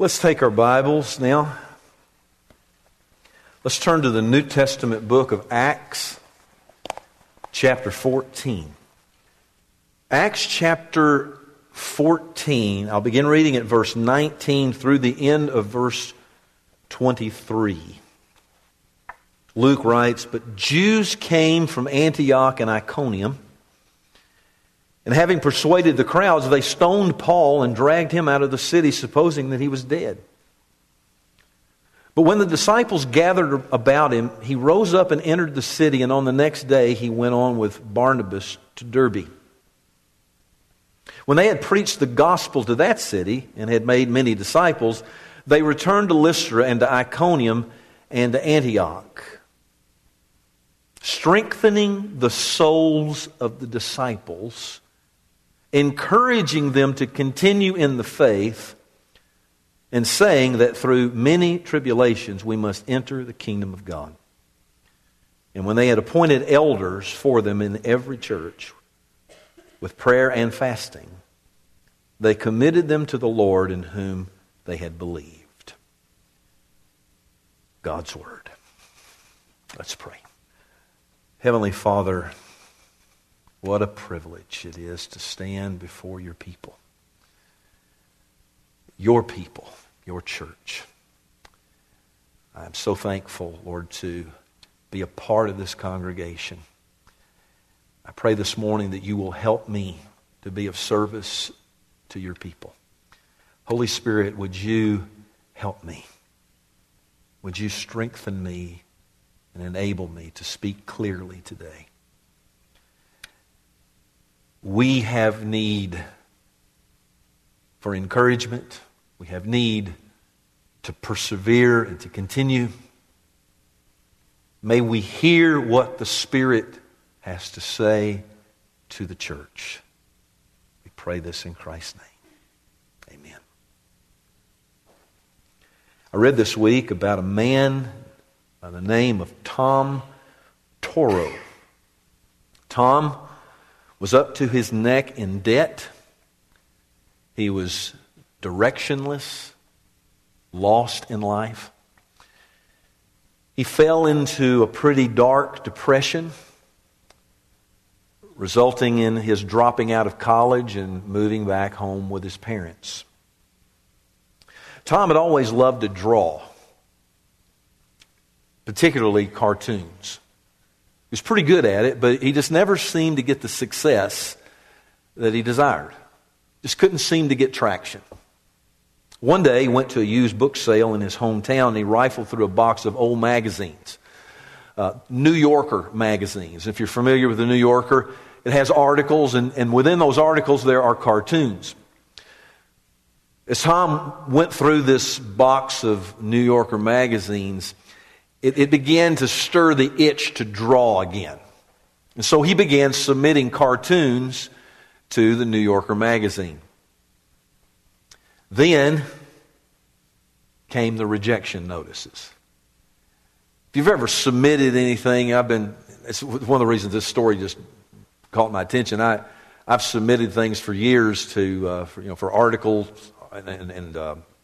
Let's take our Bibles now. Let's turn to the New Testament book of Acts, chapter 14. Acts chapter 14, I'll begin reading at verse 19 through the end of verse 23. Luke writes, "But Jews came from Antioch and Iconium, and having persuaded the crowds, they stoned Paul and dragged him out of the city, supposing that he was dead. But when the disciples gathered about him, he rose up and entered the city, and on the next day he went on with Barnabas to Derbe. When they had preached the gospel to that city and had made many disciples, they returned to Lystra and to Iconium and to Antioch, strengthening the souls of the disciples, encouraging them to continue in the faith, and saying that through many tribulations we must enter the kingdom of God. And when they had appointed elders for them in every church, with prayer and fasting, they committed them to the Lord in whom they had believed." God's Word. Let's pray. Heavenly Father, what a privilege it is to stand before your people. Your people, your church. I'm so thankful, Lord, to be a part of this congregation. I pray this morning that you will help me to be of service to your people. Holy Spirit, would you help me? Would you strengthen me and enable me to speak clearly today? We have need for encouragement. We have need to persevere and to continue. May we hear what the Spirit has to say to the church. We pray this in Christ's name. Amen. I read this week about a man by the name of Tom Toro. Tom was up to his neck in debt. He was directionless, lost in life. He fell into a pretty dark depression, resulting in his dropping out of college and moving back home with his parents. Tom had always loved to draw, particularly cartoons. He was pretty good at it, but he just never seemed to get the success that he desired. Just couldn't seem to get traction. One day he went to a used book sale in his hometown and he rifled through a box of old magazines. New Yorker magazines. If you're familiar with the New Yorker, it has articles, and within those articles there are cartoons. As Tom went through this box of New Yorker magazines, it began to stir the itch to draw again. And so he began submitting cartoons to the New Yorker magazine. Then came the rejection notices. If you've ever submitted anything, it's one of the reasons this story just caught my attention. I've submitted things for years for articles and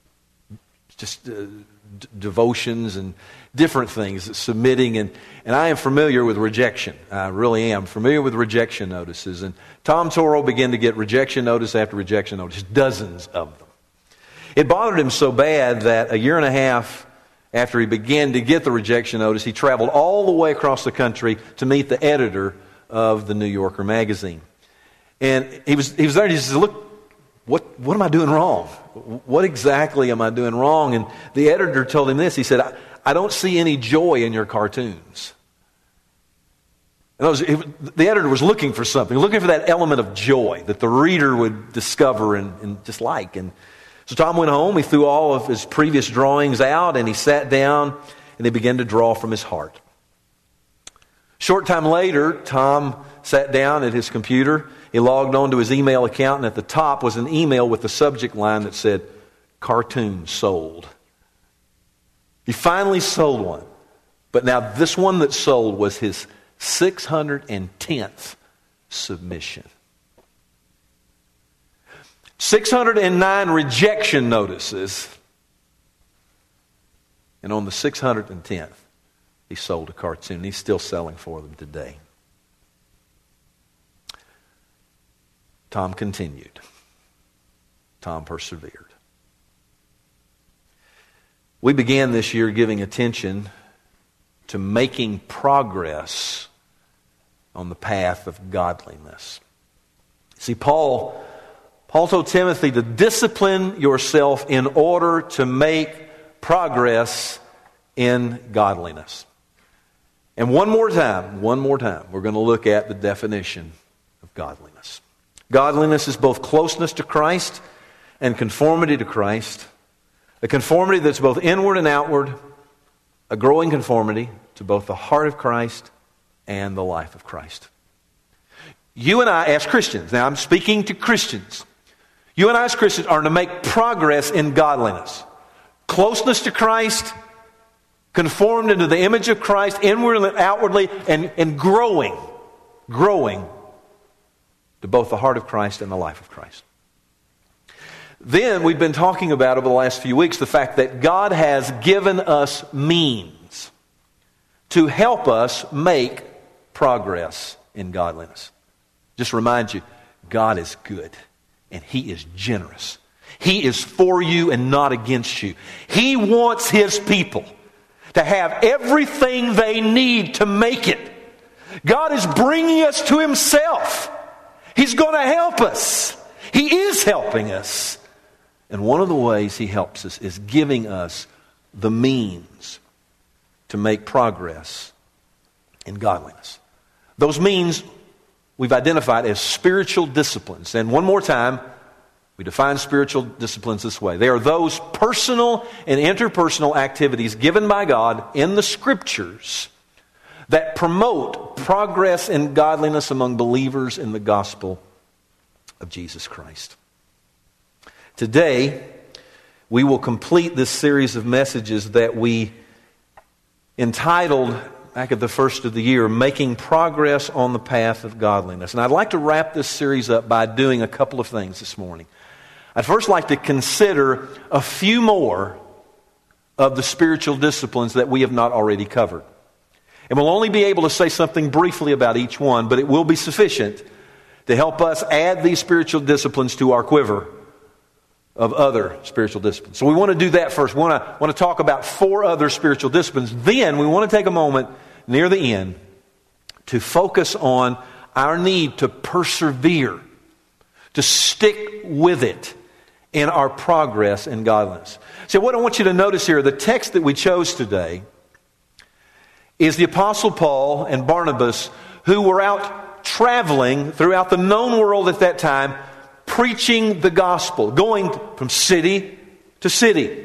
devotions and different things, submitting, and I am familiar with rejection. I really am familiar with rejection notices. And Tom Toro began to get rejection notice after rejection notice, dozens of them. It bothered him so bad that a year and a half after he began to get the rejection notice, he traveled all the way across the country to meet the editor of the New Yorker magazine. And he was there and he said, "Look, what am I doing wrong? What exactly am I doing wrong?" And the editor told him this. He said, I don't see any joy in your cartoons." And the editor was looking for something, looking for that element of joy that the reader would discover and just like. And so Tom went home, he threw all of his previous drawings out, and he sat down and he began to draw from his heart. Short time later, Tom sat down at his computer. He logged on to his email account, and at the top was an email with the subject line that said, "Cartoon sold." He finally sold one. But now this one that sold was his 610th submission. 609 rejection notices And on the 610th, he sold a cartoon. He's still selling for them today. Tom continued. Tom persevered. We began this year giving attention to making progress on the path of godliness. See, Paul told Timothy to discipline yourself in order to make progress in godliness. And one more time, we're going to look at the definition of godliness. Godliness is both closeness to Christ and conformity to Christ. A conformity that's both inward and outward, a growing conformity to both the heart of Christ and the life of Christ. You and I as Christians, now I'm speaking to Christians, you and I as Christians are to make progress in godliness. Closeness to Christ, conformed into the image of Christ, inwardly and outwardly, and growing to both the heart of Christ and the life of Christ. Then we've been talking about over the last few weeks the fact that God has given us means to help us make progress in godliness. Just remind you, God is good and He is generous. He is for you and not against you. He wants His people to have everything they need to make it. God is bringing us to Himself. He's going to help us. He is helping us. And one of the ways He helps us is giving us the means to make progress in godliness. Those means we've identified as spiritual disciplines. And one more time, we define spiritual disciplines this way. They are those personal and interpersonal activities given by God in the Scriptures that promote progress in godliness among believers in the gospel of Jesus Christ. Today, we will complete this series of messages that we entitled, back at the first of the year, Making Progress on the Path of Godliness. And I'd like to wrap this series up by doing a couple of things this morning. I'd first like to consider a few more of the spiritual disciplines that we have not already covered. And we'll only be able to say something briefly about each one, but it will be sufficient to help us add these spiritual disciplines to our quiver of other spiritual disciplines. So we want to do that first. We want to talk about 4 other spiritual disciplines. Then we want to take a moment near the end to focus on our need to persevere, to stick with it in our progress in godliness. So what I want you to notice here, the text that we chose today is the Apostle Paul and Barnabas, who were out traveling throughout the known world at that time, preaching the gospel, going from city to city.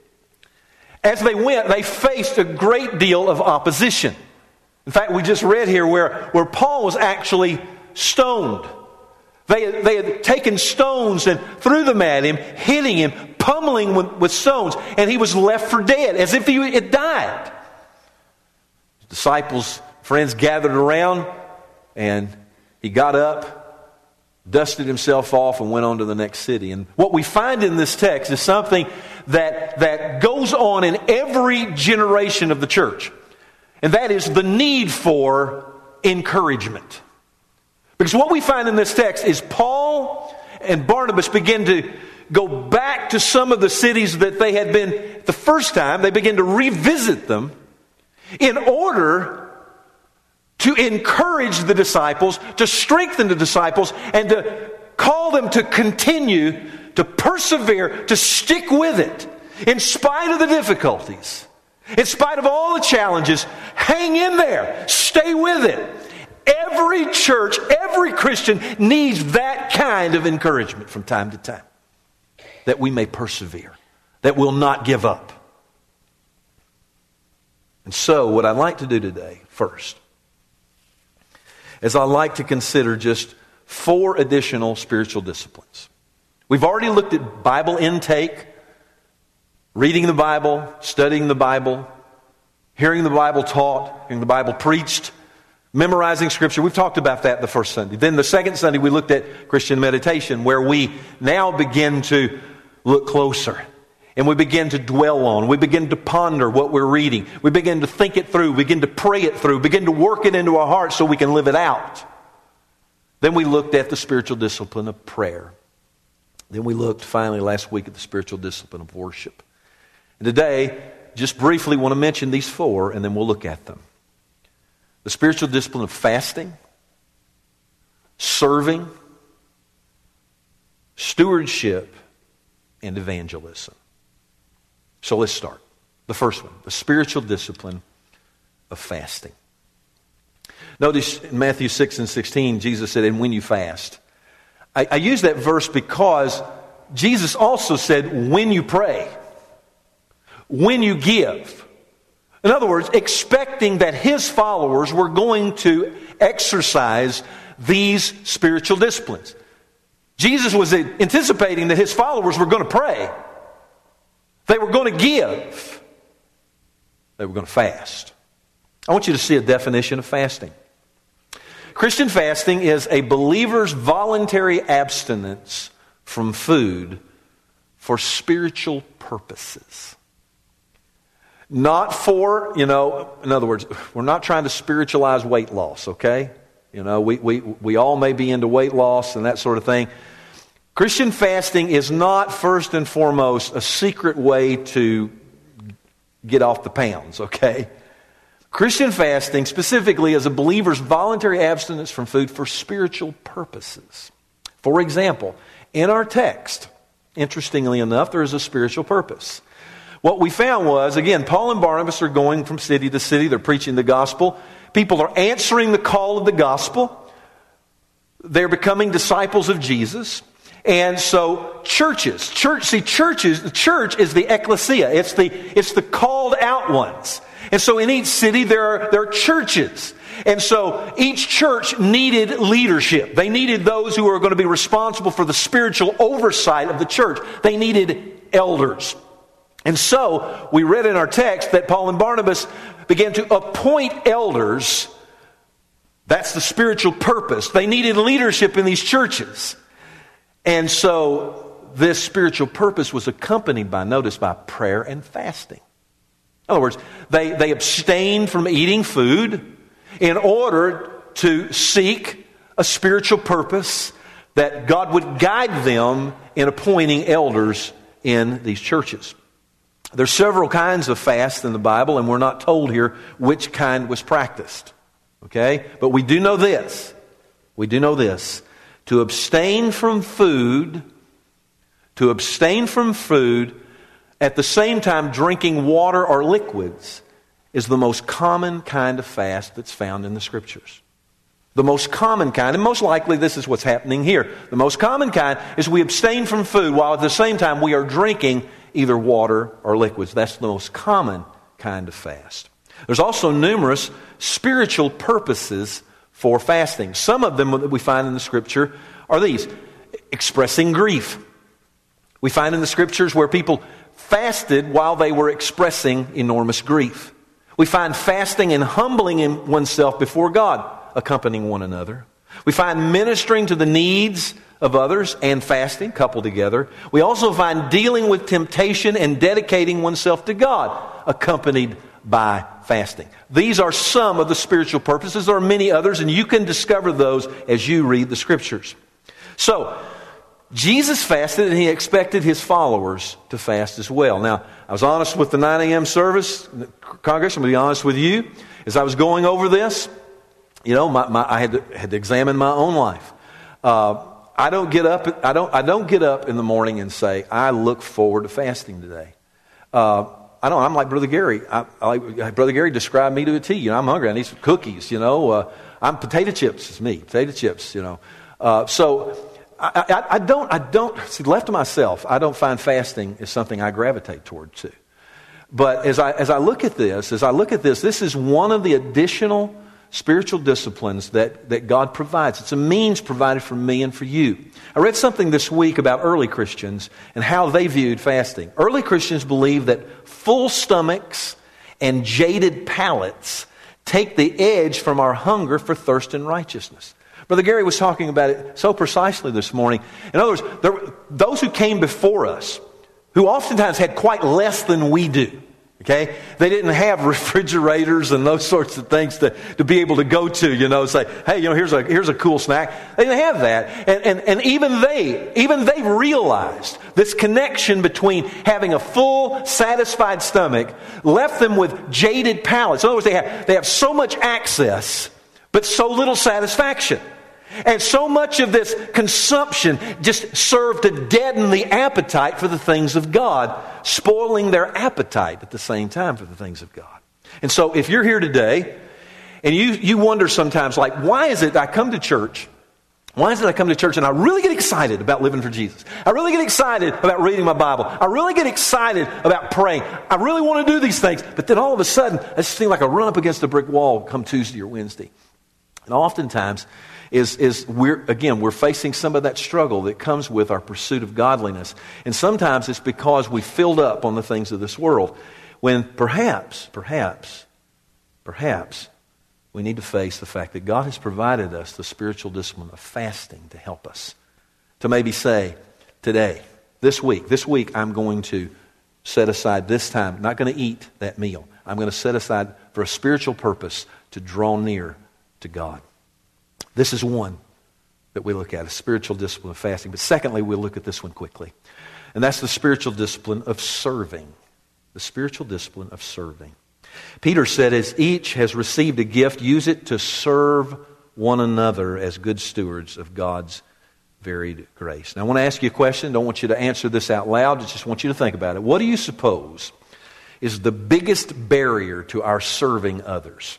As they went, they faced a great deal of opposition. In fact, we just read here where Paul was actually stoned. They had taken stones and threw them at him, hitting him, pummeling with stones, and he was left for dead, as if he had died. His disciples, friends gathered around, and he got up, dusted himself off, and went on to the next city. And what we find in this text is something that goes on in every generation of the church. And that is the need for encouragement. Because what we find in this text is Paul and Barnabas begin to go back to some of the cities that they had been the first time. They begin to revisit them in order to encourage the disciples, to strengthen the disciples, and to call them to continue, to persevere, to stick with it. In spite of the difficulties, in spite of all the challenges, hang in there, stay with it. Every church, every Christian needs that kind of encouragement from time to time, that we may persevere, that we'll not give up. And so, what I'd like to do today, first, is I'd like to consider just 4 additional spiritual disciplines. We've already looked at Bible intake, reading the Bible, studying the Bible, hearing the Bible taught, hearing the Bible preached, memorizing Scripture. We've talked about that the first Sunday. Then the second Sunday we looked at Christian meditation, where we now begin to look closer And we begin to dwell on, we begin to ponder what we're reading. We begin to think it through, begin to pray it through, begin to work it into our hearts so we can live it out. Then we looked at the spiritual discipline of prayer. Then we looked finally last week at the spiritual discipline of worship. And today, just briefly want to mention these four and then we'll look at them. The spiritual discipline of fasting, serving, stewardship, and evangelism. So let's start. The first one, the spiritual discipline of fasting. Notice in Matthew 6 and 16, Jesus said, and when you fast. I use that verse because Jesus also said, when you pray, when you give. In other words, expecting that his followers were going to exercise these spiritual disciplines. Jesus was anticipating that his followers were going to pray. They were going to give. They were going to fast. I want you to see a definition of fasting. Christian fasting is a believer's voluntary abstinence from food for spiritual purposes. Not for, in other words, we're not trying to spiritualize weight loss, okay? We all may be into weight loss and that sort of thing. Christian fasting is not first and foremost a secret way to get off the pounds, okay? Christian fasting specifically is a believer's voluntary abstinence from food for spiritual purposes. For example, in our text, interestingly enough, there is a spiritual purpose. What we found was, again, Paul and Barnabas are going from city to city. They're preaching the gospel. People are answering the call of the gospel. They're becoming disciples of Jesus. And so the church is the ecclesia. It's the called out ones. And so in each city there are churches. And so each church needed leadership. They needed those who were going to be responsible for the spiritual oversight of the church. They needed elders. And so we read in our text that Paul and Barnabas began to appoint elders. That's the spiritual purpose. They needed leadership in these churches. And so this spiritual purpose was accompanied by prayer and fasting. In other words, they abstained from eating food in order to seek a spiritual purpose that God would guide them in appointing elders in these churches. There's several kinds of fast in the Bible, and we're not told here which kind was practiced. Okay? But we do know this. To abstain from food, at the same time drinking water or liquids is the most common kind of fast that's found in the Scriptures. The most common kind, and most likely this is what's happening here. The most common kind is we abstain from food while at the same time we are drinking either water or liquids. That's the most common kind of fast. There's also numerous spiritual purposes for fasting. Some of them that we find in the Scripture are these. Expressing grief. We find in the Scriptures where people fasted while they were expressing enormous grief. We find fasting and humbling oneself before God accompanying one another. We find ministering to the needs of others and fasting coupled together. We also find dealing with temptation and dedicating oneself to God accompanied by fasting. These are some of the spiritual purposes. There are many others, and you can discover those as you read the Scriptures. So, Jesus fasted, and he expected his followers to fast as well. Now, I was honest with the 9 a.m. service. Congress, I'm going to be honest with you. As I was going over this, I had to examine my own life. I don't get up in the morning and say, I look forward to fasting today. I'm like Brother Gary. Brother Gary described me to a T. I'm hungry. I need some cookies. I'm potato chips. It's me. Potato chips. So I don't see, left to myself, I don't find fasting is something I gravitate toward too. But as I look at this, this is one of the additional spiritual disciplines that God provides. It's a means provided for me and for you. I read something this week about early Christians and how they viewed fasting. Early Christians believed that full stomachs and jaded palates take the edge from our hunger for thirst and righteousness. Brother Gary was talking about it so precisely this morning. In other words, those who came before us, who oftentimes had quite less than we do. Okay? They didn't have refrigerators and those sorts of things to be able to go to, say, hey, here's a cool snack. They didn't have that. And even they realized this connection between having a full, satisfied stomach left them with jaded palates. In other words, they have so much access, but so little satisfaction. And so much of this consumption just served to deaden the appetite for the things of God, spoiling their appetite at the same time for the things of God. And so if you're here today, and you wonder sometimes, like, why is it I come to church? Why is it I come to church and I really get excited about living for Jesus? I really get excited about reading my Bible. I really get excited about praying. I really want to do these things. But then all of a sudden, I just feel like I run up against a brick wall come Tuesday or Wednesday. And oftentimes, we're facing some of that struggle that comes with our pursuit of godliness. And sometimes it's because we filled up on the things of this world, when perhaps we need to face the fact that God has provided us the spiritual discipline of fasting to help us. To maybe say, today, this week I'm going to set aside this time, I'm not going to eat that meal. I'm going to set aside for a spiritual purpose to draw near to God. This is one that we look at, a spiritual discipline of fasting. But secondly, we'll look at this one quickly. And that's the spiritual discipline of serving. The spiritual discipline of serving. Peter said, as each has received a gift, use it to serve one another as good stewards of God's varied grace. Now, I want to ask you a question. Don't want you to answer this out loud. I just want you to think about it. What do you suppose is the biggest barrier to our serving others?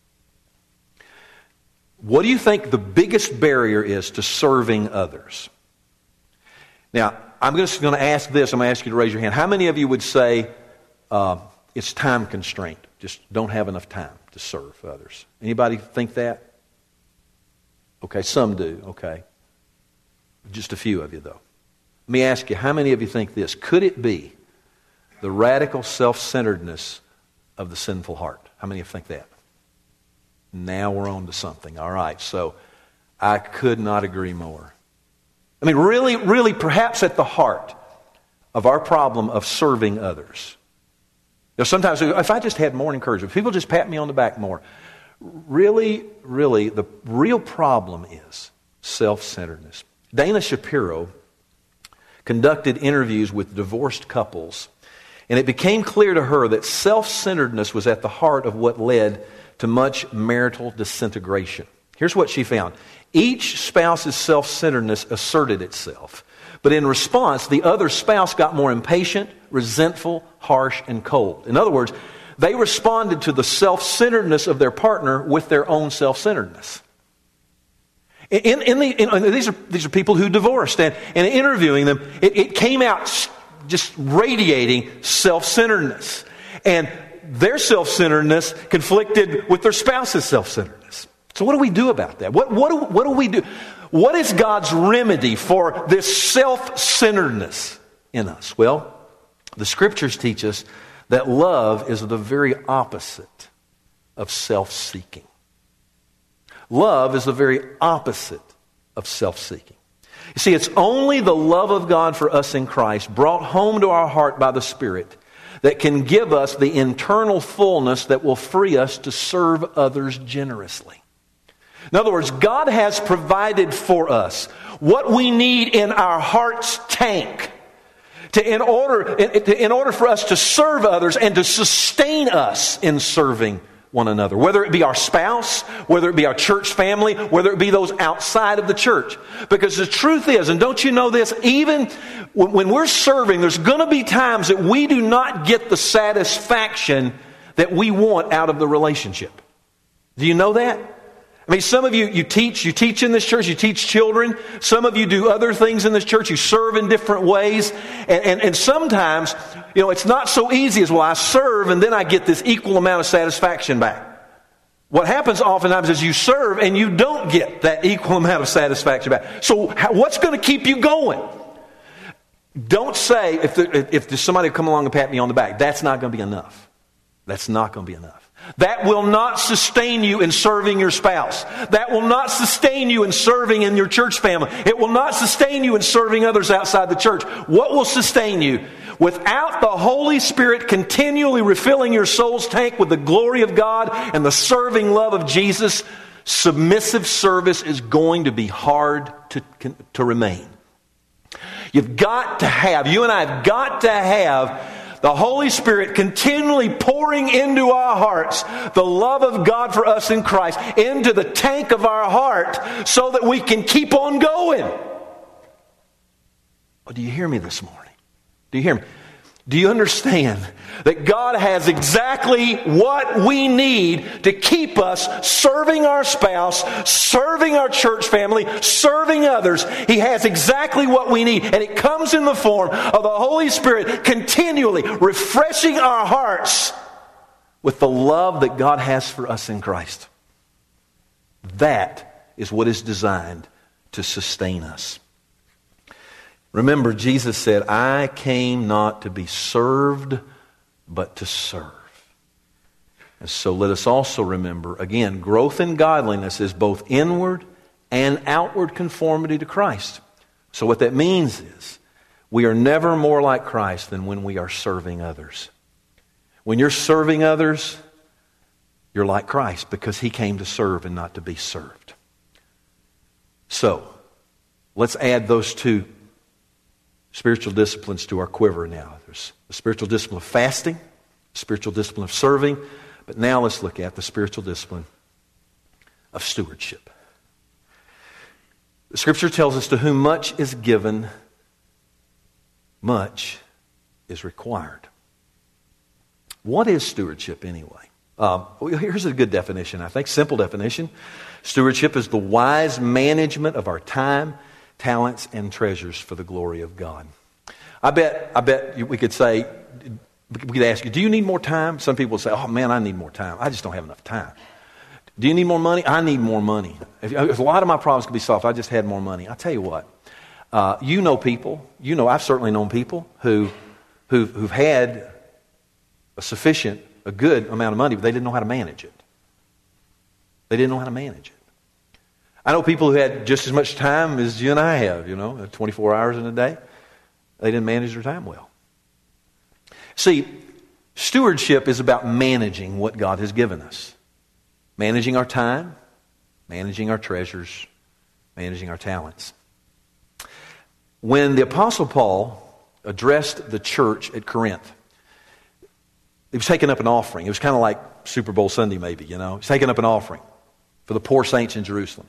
What do you think the biggest barrier is to serving others? Now, I'm just going to ask this. I'm going to ask you to raise your hand. How many of you would say it's time constraint? Just don't have enough time to serve others. Anybody think that? Okay, some do. Okay. Just a few of you, though. Let me ask you, how many of you think this? Could it be the radical self-centeredness of the sinful heart? How many of you think that? Now we're on to something. All right, so I could not agree more. I mean, really, perhaps at the heart of our problem of serving others. Sometimes, if I just had more encouragement, if people just pat me on the back more, really, the real problem is self-centeredness. Dana Shapiro conducted interviews with divorced couples, and it became clear to her that self-centeredness was at the heart of what led to much marital disintegration. Here's what she found. Each spouse's self-centeredness asserted itself, but in response, the other spouse got more impatient, resentful, harsh, and cold. In other words, they responded to the self-centeredness of their partner with their own self-centeredness. These are people who divorced, and interviewing them, it came out just radiating self-centeredness. And their self-centeredness conflicted with their spouse's self-centeredness. So what do we do about that? What do we do? What is God's remedy for this self-centeredness in us? Well, the Scriptures teach us that love is the very opposite of self-seeking. Love is the very opposite of self-seeking. You see, it's only the love of God for us in Christ, brought home to our heart by the Spirit, that can give us the internal fullness that will free us to serve others generously. In other words, God has provided for us what we need in our heart's tank in order for us to serve others and to sustain us in serving one another. Whether it be our spouse, whether it be our church family, whether it be those outside of the church. Because the truth is, and don't you know this, even when we're serving, there's going to be times that we do not get the satisfaction that we want out of the relationship. Do you know that? I mean, some of you teach in this church, you teach children. Some of you do other things in this church. You serve in different ways. And sometimes, it's not so easy as, well, I serve and then I get this equal amount of satisfaction back. What happens oftentimes is you serve and you don't get that equal amount of satisfaction back. So what's going to keep you going? Don't say, if there's somebody come along and pat me on the back, that's not going to be enough. That's not going to be enough. That will not sustain you in serving your spouse. That will not sustain you in serving in your church family. It will not sustain you in serving others outside the church. What will sustain you? Without the Holy Spirit continually refilling your soul's tank with the glory of God and the serving love of Jesus, submissive service is going to be hard to remain. You've got to have, you and I have got to have the Holy Spirit continually pouring into our hearts the love of God for us in Christ, into the tank of our heart, so that we can keep on going. Oh, do you hear me this morning? Do you hear me? Do you understand that God has exactly what we need to keep us serving our spouse, serving our church family, serving others? He has exactly what we need. And it comes in the form of the Holy Spirit continually refreshing our hearts with the love that God has for us in Christ. That is what is designed to sustain us. Remember, Jesus said, I came not to be served, but to serve. And so let us also remember, again, growth in godliness is both inward and outward conformity to Christ. So what that means is, we are never more like Christ than when we are serving others. When you're serving others, you're like Christ, because He came to serve and not to be served. So, let's add those two spiritual disciplines to our quiver now. There's the spiritual discipline of fasting, the spiritual discipline of serving, but now let's look at the spiritual discipline of stewardship. The Scripture tells us, to whom much is given, much is required. What is stewardship anyway? Here's a good definition, I think, simple definition. Stewardship is the wise management of our time, talents, and treasures for the glory of God. I bet we could say, we could ask you, do you need more time? Some people would say, oh man, I need more time. I just don't have enough time. Do you need more money? I need more money. If a lot of my problems could be solved, if I just had more money. I'll tell you what, you know people, I've certainly known people who've had a good amount of money, but they didn't know how to manage it. They didn't know how to manage it. I know people who had just as much time as you and I have, 24 hours in a day. They didn't manage their time well. See, stewardship is about managing what God has given us. Managing our time, managing our treasures, managing our talents. When the Apostle Paul addressed the church at Corinth, he was taking up an offering. It was kind of like Super Bowl Sunday maybe, He was taking up an offering for the poor saints in Jerusalem.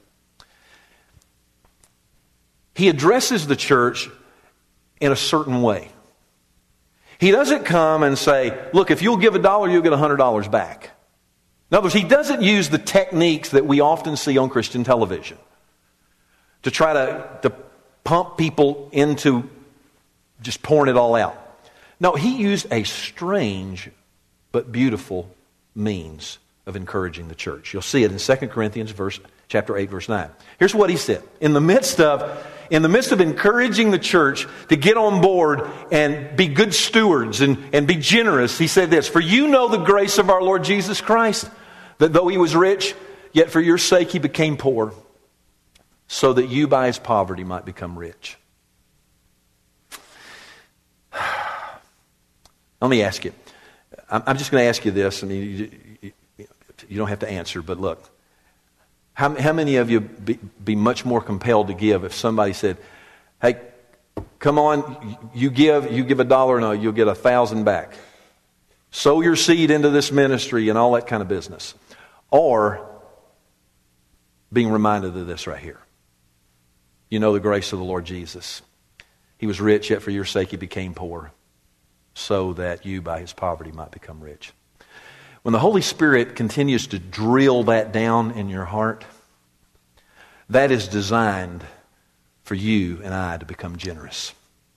He addresses the church in a certain way. He doesn't come and say, look, if you'll give $1, you'll get $100 back. In other words, he doesn't use the techniques that we often see on Christian television to try to pump people into just pouring it all out. No, he used a strange but beautiful means of encouraging the church. You'll see it in 2 Corinthians chapter 8, verse 9. Here's what he said. In the midst of encouraging the church to get on board and be good stewards and be generous, he said this, for you know the grace of our Lord Jesus Christ, that though He was rich, yet for your sake He became poor, so that you by His poverty might become rich. Let me ask you. I'm just going to ask you this. I mean, you don't have to answer, but look. How many of you be much more compelled to give if somebody said, hey, come on, you give $1, no, you'll get 1,000 back. Sow your seed into this ministry and all that kind of business. Or being reminded of this right here. You know the grace of the Lord Jesus. He was rich, yet for your sake He became poor, so that you by His poverty might become rich. When the Holy Spirit continues to drill that down in your heart, that is designed for you and I to become generous.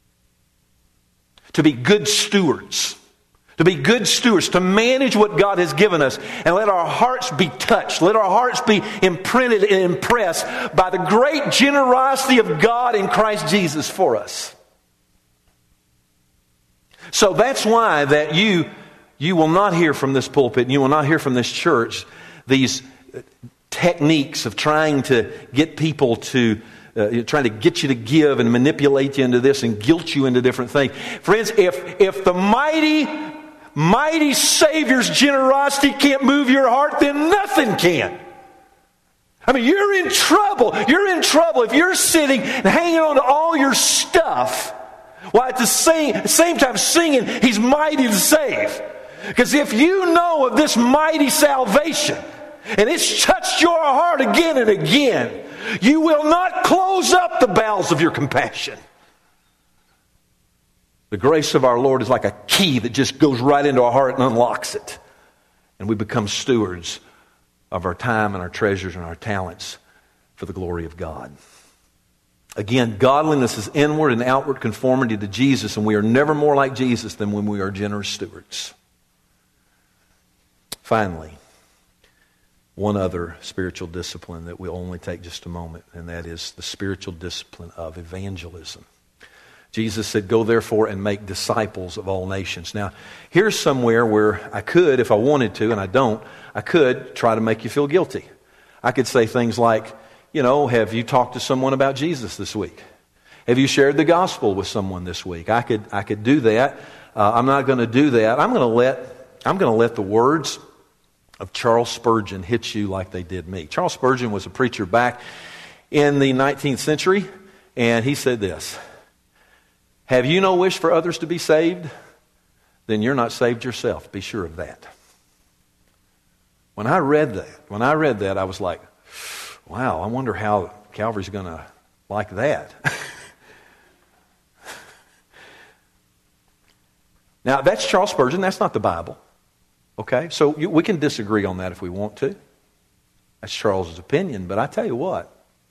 To be good stewards. To manage what God has given us and let our hearts be touched. Let our hearts be imprinted and impressed by the great generosity of God in Christ Jesus for us. So that's why that you you will not hear from this pulpit and you will not hear from this church these techniques of trying to get people to, trying to get you to give and manipulate you into this and guilt you into different things. Friends, if the mighty Savior's generosity can't move your heart, then nothing can. I mean, you're in trouble. You're in trouble if you're sitting and hanging on to all your stuff while at the same time singing, He's mighty to save. Because if you know of this mighty salvation, and it's touched your heart again and again, you will not close up the bowels of your compassion. The grace of our Lord is like a key that just goes right into our heart and unlocks it. And we become stewards of our time and our treasures and our talents for the glory of God. Again, godliness is inward and outward conformity to Jesus, and we are never more like Jesus than when we are generous stewards. Finally, one other spiritual discipline that we'll only take just a moment, and that is the spiritual discipline of evangelism. Jesus said, "Go therefore and make disciples of all nations." Now, here's somewhere where I could, if I wanted to, and I don't, I could try to make you feel guilty. I could say things like, have you talked to someone about Jesus this week? Have you shared the gospel with someone this week? I could do that. I'm not going to do that. I'm going to let the words of Charles Spurgeon hit you like they did me. Charles Spurgeon was a preacher back in the 19th century, and he said this: "Have you no wish for others to be saved? Then you're not saved yourself. Be sure of that." When I read that, I was like, wow, I wonder how Calvary's going to like that. Now, that's Charles Spurgeon. That's not the Bible. Okay? So we can disagree on that if we want to. That's Charles's opinion. But I tell you what,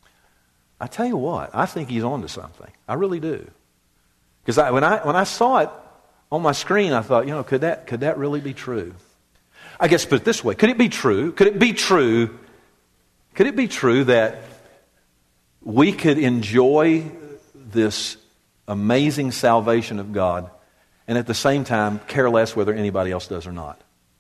I think he's on to something. I really do. Because when I saw it on my screen, I thought, could that really be true? I guess put it this way: could it be true? Could it be true that we could enjoy this amazing salvation of God and at the same time care less whether anybody else does or not?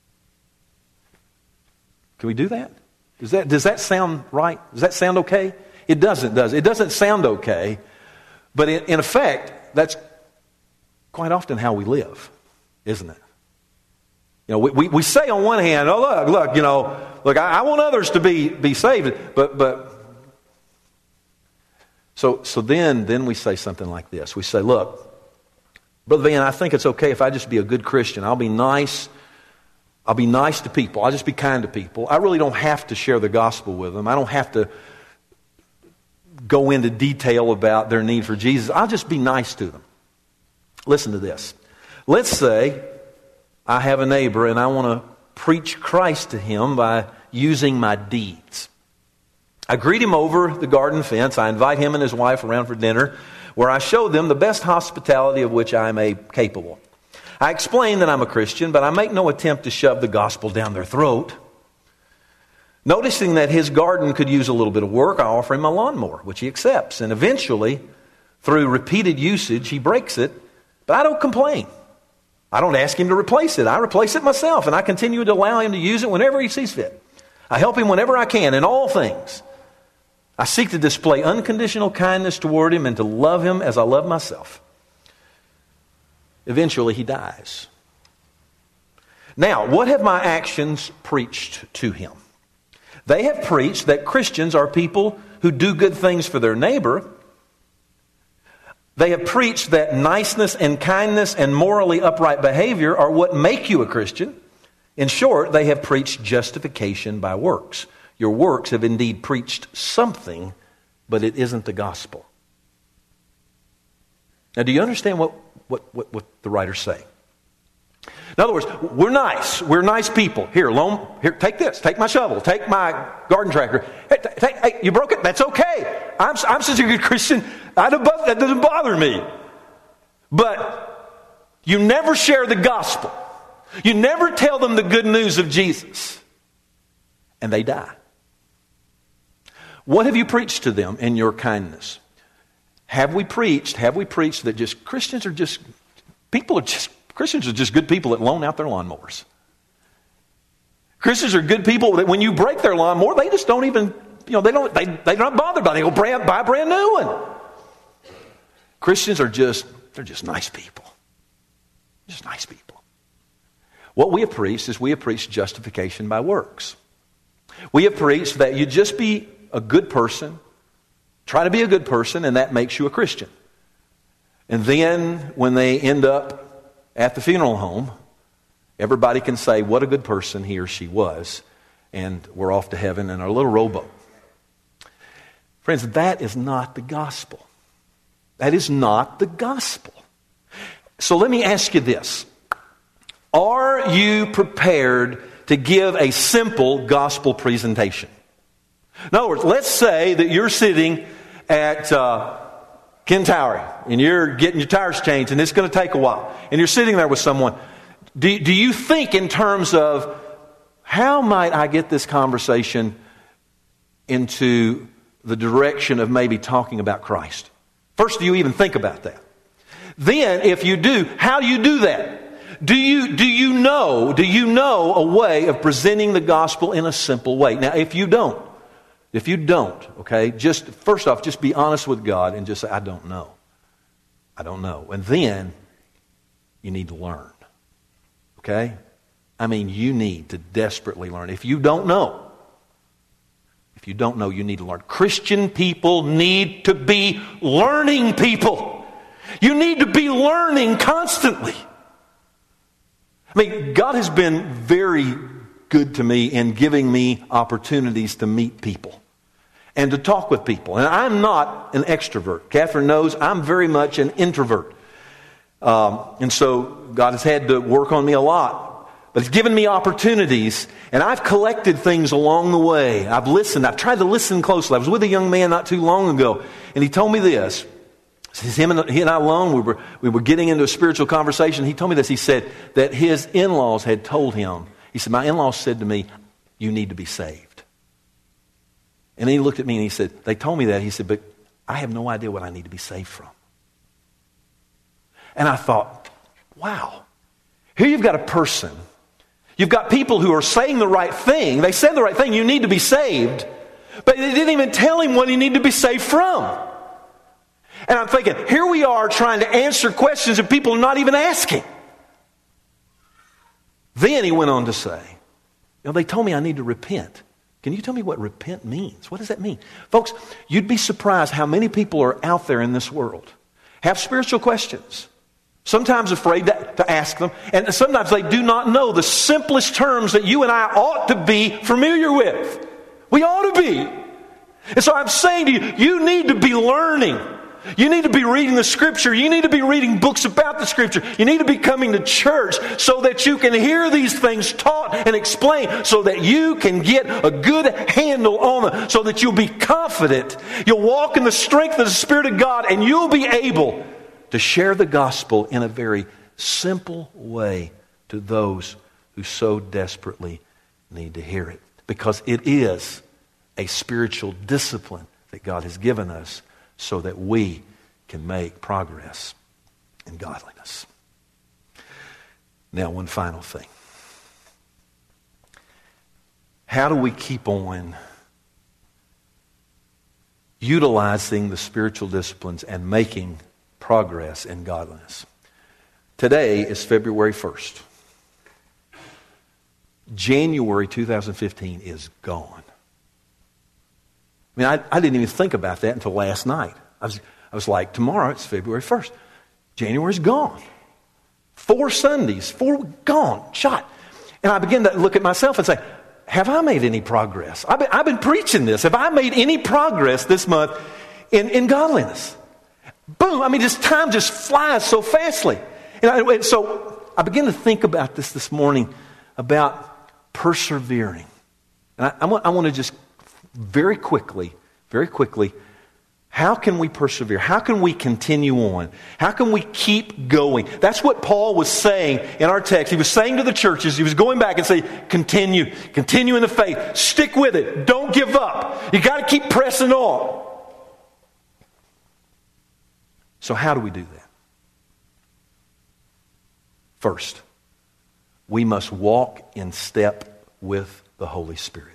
Can we do that? Does that sound right? Does that sound okay? It doesn't, does it? It doesn't sound okay, but in effect, that's quite often how we live, isn't it? We say on one hand, oh, look, I want others to be saved, but so then we say something like this. We say, look, Brother Van, I think it's okay if I just be a good Christian. I'll be nice to people. I'll just be kind to people. I really don't have to share the gospel with them. I don't have to go into detail about their need for Jesus. I'll just be nice to them. Listen to this. Let's say I have a neighbor and I want to preach Christ to him by using my deeds. I greet him over the garden fence. I invite him and his wife around for dinner, where I show them the best hospitality of which I am capable. I explain that I'm a Christian, but I make no attempt to shove the gospel down their throat. Noticing that his garden could use a little bit of work, I offer him a lawnmower, which he accepts. And eventually, through repeated usage, he breaks it, but I don't complain. I don't ask him to replace it. I replace it myself, and I continue to allow him to use it whenever he sees fit. I help him whenever I can in all things. I seek to display unconditional kindness toward him and to love him as I love myself. Eventually, he dies. Now, what have my actions preached to him? They have preached that Christians are people who do good things for their neighbor. They have preached that niceness and kindness and morally upright behavior are what make you a Christian. In short, they have preached justification by works. Your works have indeed preached something, but it isn't the gospel. Now, do you understand what the writer's saying? In other words, we're nice. We're nice people. Here, take this. Take my shovel. Take my garden tractor. Hey, you broke it? That's okay. I'm such a good Christian. That doesn't bother me. But you never share the gospel. You never tell them the good news of Jesus. And they die. What have you preached to them in your kindness? Have we preached that just Christians are just, people are just Christians are just good people that loan out their lawnmowers. Christians are good people that when you break their lawnmower, they just don't even, they're not bothered by it. They go buy a brand new one. Christians they're just nice people. Just nice people. What we have preached is we have preached justification by works. We have preached that you just be a good person, try to be a good person, and that makes you a Christian. And then when they end up at the funeral home, everybody can say what a good person he or she was, and we're off to heaven in our little rowboat. Friends, that is not the gospel. That is not the gospel. So let me ask you this. Are you prepared to give a simple gospel presentation? In other words, let's say that you're sitting at Ken Towery and you're getting your tires changed and it's going to take a while. And you're sitting there with someone. Do you think in terms of how might I get this conversation into the direction of maybe talking about Christ? First, do you even think about that? Then, if you do, how do you do that? Do you know a way of presenting the gospel in a simple way? Now, if you don't, okay, just first off, just be honest with God and just say, I don't know. And then you need to learn. Okay? I mean, you need to desperately learn. If you don't know, you need to learn. Christian people need to be learning people. You need to be learning constantly. I mean, God has been very good to me in giving me opportunities to meet people and to talk with people. And I'm not an extrovert. Catherine knows I'm very much an introvert. And so God has had to work on me a lot. But He's given me opportunities, and I've collected things along the way. I've listened. I've tried to listen closely. I was with a young man not too long ago, and he told me this. He and I alone, we were getting into a spiritual conversation. He told me this. He said that his in-laws had told him, he said, my in-laws said to me, you need to be saved. And then he looked at me and he said, they told me that. He said, but I have no idea what I need to be saved from. And I thought, wow, here you've got a person. You've got people who are saying the right thing. They said the right thing, you need to be saved. But they didn't even tell him what he needed to be saved from. And I'm thinking, here we are trying to answer questions that people are not even asking. Then he went on to say, they told me I need to repent. Can you tell me what repent means? What does that mean? Folks, you'd be surprised how many people are out there in this world, have spiritual questions, sometimes afraid to ask them, and sometimes they do not know the simplest terms that you and I ought to be familiar with. We ought to be. And so I'm saying to you, you need to be learning. You need to be reading the Scripture. You need to be reading books about the Scripture. You need to be coming to church so that you can hear these things taught and explained, so that you can get a good handle on them, so that you'll be confident. You'll walk in the strength of the Spirit of God, and you'll be able to share the gospel in a very simple way to those who so desperately need to hear it. Because it is a spiritual discipline that God has given us so that we can make progress in godliness. Now, one final thing. How do we keep on utilizing the spiritual disciplines and making progress in godliness? Today is February 1st. January 2015 is gone. I mean, I didn't even think about that until last night. I was like, tomorrow it's February 1st. January's gone. 4 Sundays, 4 gone, shot. And I began to look at myself and say, have I made any progress? I've been preaching this. Have I made any progress this month in godliness? Boom, I mean, time just flies so fastly. And so I began to think about this morning, about persevering. And I want to just very quickly, how can we persevere? How can we continue on? How can we keep going? That's what Paul was saying in our text. He was saying to the churches, he was going back and saying, continue in the faith. Stick with it. Don't give up. You got to keep pressing on. So how do we do that? First, we must walk in step with the Holy Spirit.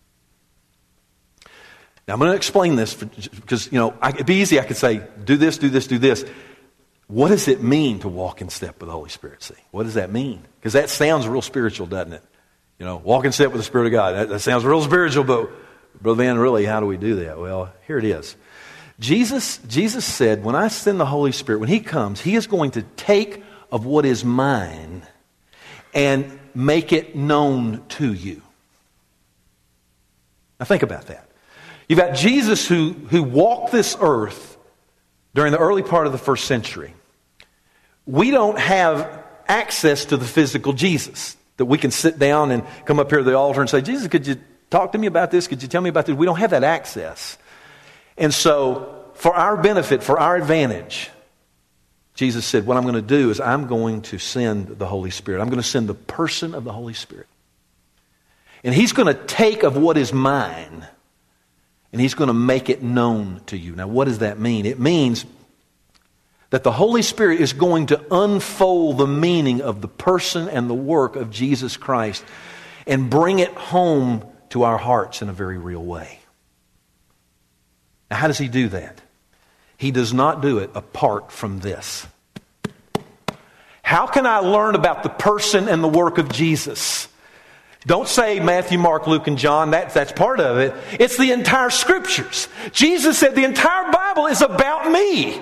Now, I'm going to explain this because, it'd be easy. I could say, do this, do this, do this. What does it mean to walk in step with the Holy Spirit? See, what does that mean? Because that sounds real spiritual, doesn't it? Walk in step with the Spirit of God. That sounds real spiritual, but Brother Van, really, how do we do that? Well, here it is. Jesus said, when I send the Holy Spirit, when He comes, He is going to take of what is mine and make it known to you. Now think about that. You've got Jesus who walked this earth during the early part of the first century. We don't have access to the physical Jesus that we can sit down and come up here to the altar and say, Jesus, could you talk to me about this? Could you tell me about this? We don't have that access. And so for our benefit, for our advantage, Jesus said, what I'm going to do is I'm going to send the Holy Spirit. I'm going to send the person of the Holy Spirit. And He's going to take of what is mine and He's going to make it known to you. Now, what does that mean? It means that the Holy Spirit is going to unfold the meaning of the person and the work of Jesus Christ and bring it home to our hearts in a very real way. Now, how does He do that? He does not do it apart from this. How can I learn about the person and the work of Jesus? Don't say Matthew, Mark, Luke, and John. That's part of it. It's the entire Scriptures. Jesus said the entire Bible is about me.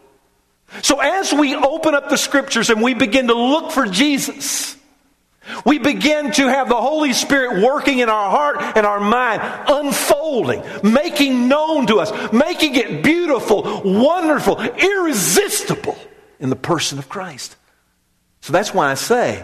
So as we open up the Scriptures and we begin to look for Jesus, we begin to have the Holy Spirit working in our heart and our mind, unfolding, making known to us, making it beautiful, wonderful, irresistible in the person of Christ. So that's why I say,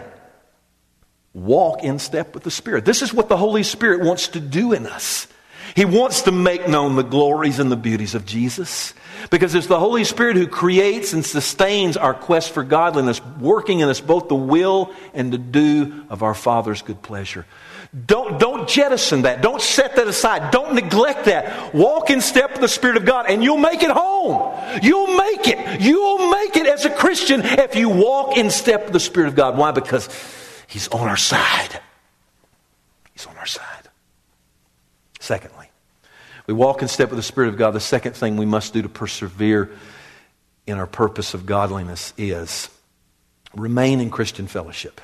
walk in step with the Spirit. This is what the Holy Spirit wants to do in us. He wants to make known the glories and the beauties of Jesus. Because it's the Holy Spirit who creates and sustains our quest for godliness, working in us both the will and the do of our Father's good pleasure. Don't jettison that. Don't set that aside. Don't neglect that. Walk in step with the Spirit of God and you'll make it home. You'll make it. You'll make it as a Christian if you walk in step with the Spirit of God. Why? Because He's on our side. He's on our side. Secondly, we walk in step with the Spirit of God. The second thing we must do to persevere in our purpose of godliness is remain in Christian fellowship.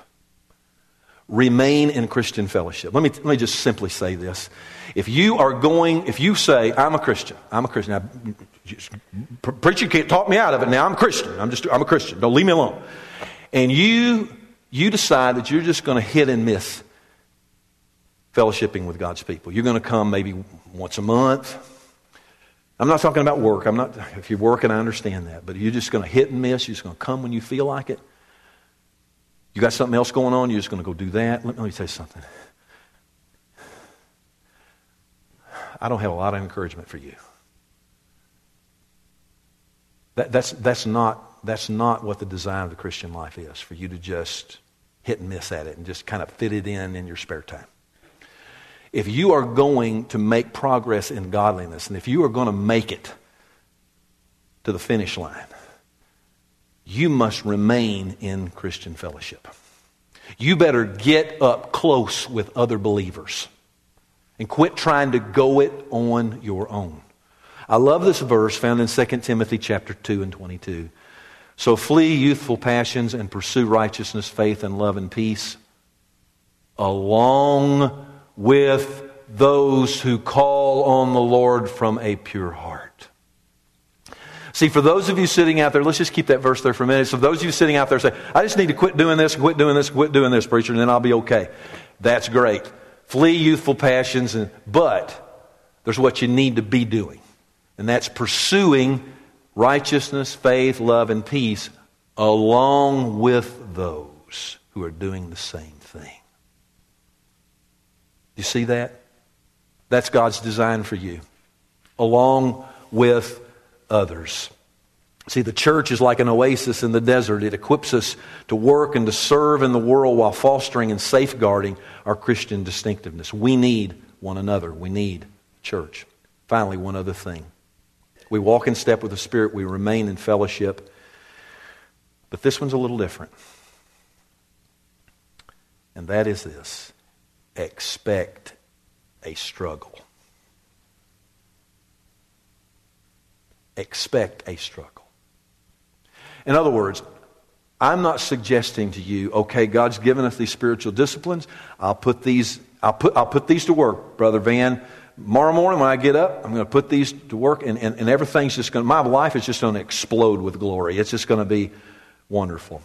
Remain in Christian fellowship. Let me just simply say this. If you say, I'm a Christian. Now, preacher, you can't talk me out of it now. I'm a Christian. I'm a Christian. Don't leave me alone. And you decide that you're just going to hit and miss fellowshipping with God's people. You're going to come maybe once a month. I'm not talking about work. If you're working, I understand that. But you're just going to hit and miss. You're just going to come when you feel like it. You got something else going on, you're just going to go do that. Let me tell you something. I don't have a lot of encouragement for you. That's not what the design of the Christian life is, for you to just hit and miss at it and just kind of fit it in your spare time. If you are going to make progress in godliness, and if you are going to make it to the finish line, you must remain in Christian fellowship. You better get up close with other believers and quit trying to go it on your own. I love this verse found in 2 Timothy chapter 2 and 22. So flee youthful passions and pursue righteousness, faith, and love and peace, along with those who call on the Lord from a pure heart. See, for those of you sitting out there, let's just keep that verse there for a minute. So those of you sitting out there say, I just need to quit doing this, quit doing this, quit doing this, preacher, and then I'll be okay. That's great. Flee youthful passions, but there's what you need to be doing. And that's pursuing righteousness, faith, love, and peace along with those who are doing the same thing. You see that? That's God's design for you. Along with others. See, the church is like an oasis in the desert. It equips us to work and to serve in the world while fostering and safeguarding our Christian distinctiveness. We need one another. We need church. Finally, one other thing. We walk in step with the Spirit. We remain in fellowship. But this one's a little different. And that is this: expect a struggle. Expect a struggle. In other words, I'm not suggesting to you, okay, God's given us these spiritual disciplines. I'll put these to work, Brother Van. Tomorrow morning when I get up, I'm going to put these to work, and everything's just going to, my life is just going to explode with glory. It's just going to be wonderful.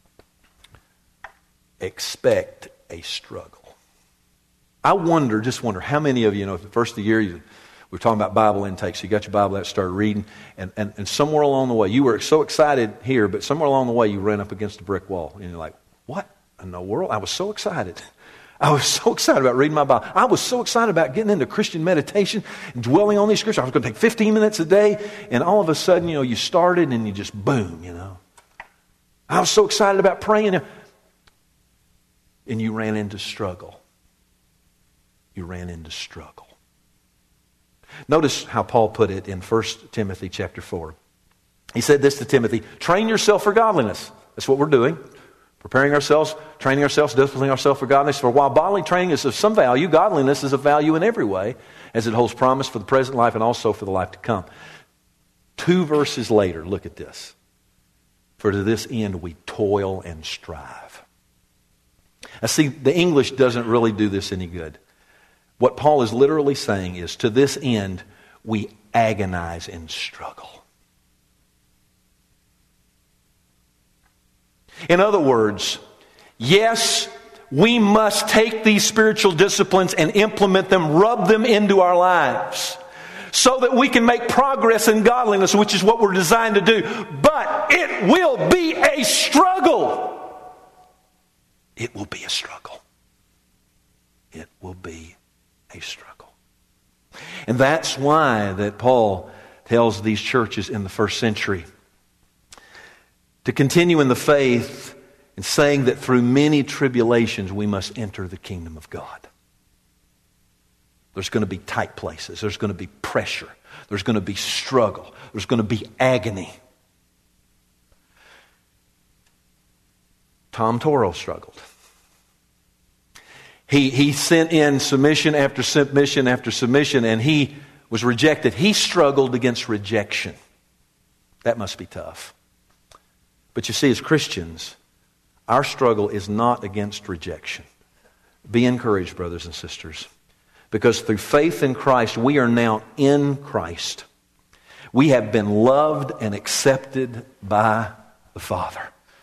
Expect a struggle. I wonder how many of you, the first of the year, we're talking about Bible intake, so you got your Bible out, started reading, and somewhere along the way, you were so excited here, but somewhere along the way, you ran up against a brick wall, and you're like, what in the world? I was so excited. I was so excited about reading my Bible. I was so excited about getting into Christian meditation and dwelling on these scriptures. I was going to take 15 minutes a day, and all of a sudden, you started, and you just boom, I was so excited about praying, and you ran into struggle. You ran into struggle. Notice how Paul put it in 1 Timothy chapter 4. He said this to Timothy: train yourself for godliness. That's what we're doing. Preparing ourselves, training ourselves, disciplining ourselves for godliness. For while bodily training is of some value, godliness is of value in every way, as it holds promise for the present life and also for the life to come. 2 verses later, look at this. For to this end we toil and strive. Now see, the English doesn't really do this any good. What Paul is literally saying is, to this end, we agonize and struggle. In other words, yes, we must take these spiritual disciplines and implement them, rub them into our lives, so that we can make progress in godliness, which is what we're designed to do. But it will be a struggle. It will be a struggle. It will be a struggle. And that's why that Paul tells these churches in the first century to continue in the faith and saying that through many tribulations we must enter the kingdom of God. There's going to be tight places. There's going to be pressure. There's going to be struggle. There's going to be agony. Tom Toro struggled. He sent in submission after submission after submission, and he was rejected. He struggled against rejection. That must be tough. But you see, as Christians, our struggle is not against rejection. Be encouraged, brothers and sisters, because through faith in Christ, we are now in Christ. We have been loved and accepted by the Father.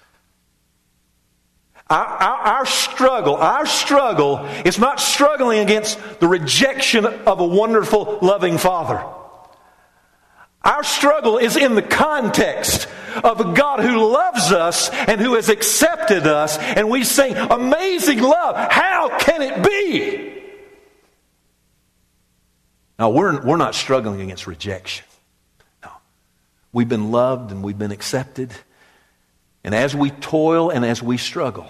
Our struggle is not struggling against the rejection of a wonderful, loving Father. Our struggle is in the context of a God who loves us and who has accepted us, and we sing, amazing love, how can it be? Now, we're not struggling against rejection. No. We've been loved and we've been accepted. And as we toil and as we struggle,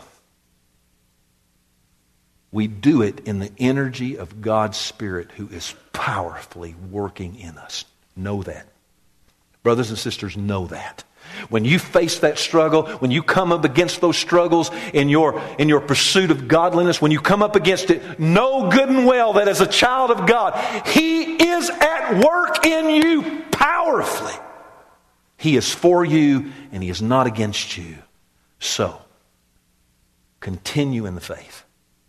we do it in the energy of God's Spirit who is powerfully working in us. Know that. Brothers and sisters, know that. When you face that struggle, when you come up against those struggles in your pursuit of godliness, when you come up against it, know good and well that as a child of God, He is at work in you powerfully. He is for you and He is not against you. So, continue in the faith.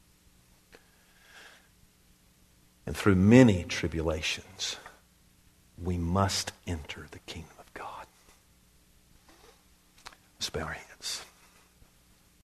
And through many tribulations, we must enter the kingdom of God. Let's bow our heads.